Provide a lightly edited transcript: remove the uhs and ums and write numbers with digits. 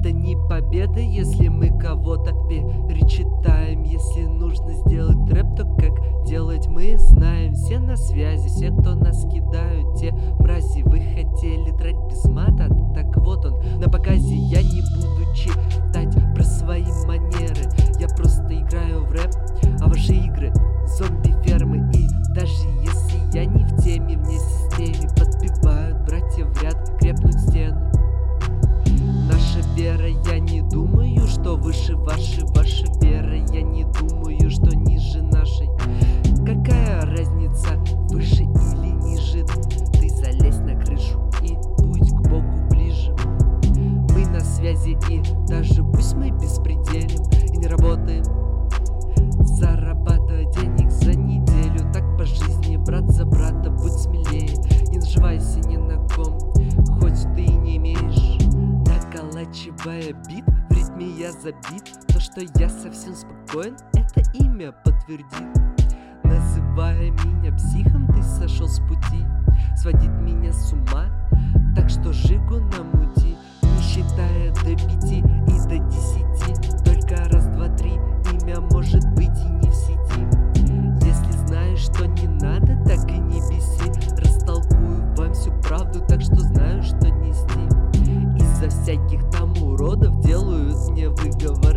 Это не победа, если мы кого-то перечитаем. Если нужно сделать рэп, то как делать мы знаем. Все на связи, все, кто нас кидают, те мрази. Вы хотели трать без мата, так вот он на показе. Я не буду читать про свои манеры, я просто играю в рэп, а ваши игры зомби-фермы. И даже если я не в теме, вне системе подбивают братья в ряд, крепнут стены. Наша вера, я не думаю, что выше ваша вера, я не думаю, что ниже нашей. Какая разница, выше или ниже? Ты залезь на крышу и будь к Богу ближе. Мы на связи, и даже пусть мы беспределим и не работаем, зарабатывая денег за неделю. Так по жизни, брат за брата, будь смелее. Не наживайся ни на ком, хоть ты и не имеешь. Наколачивая бит, в ритме я забит. То, что я совсем спокоен, это имя подтвердит. Называя меня психом, ты сошел с пути. Сводить меня с ума, так что жигу намути. Не считая до 5 и до 10, только раз, два, три, имя может быть и не в сети. Если знаешь, что не надо, так и не беси. Растолкую вам всю правду, так что знаю, что нести. Из-за всяких там уродов делают мне выговор.